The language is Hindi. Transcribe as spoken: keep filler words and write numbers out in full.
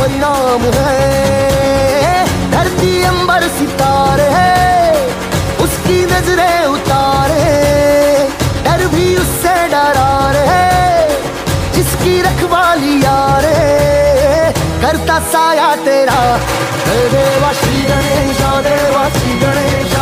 परिणाम है। धरती अंबर सितारे है, उसकी नजरें उतारे, डर भी उससे डरा रहे, जिसकी रखवाली यारे करता साया तेरा। देवा श्री गणेश, देवा श्री गणेश।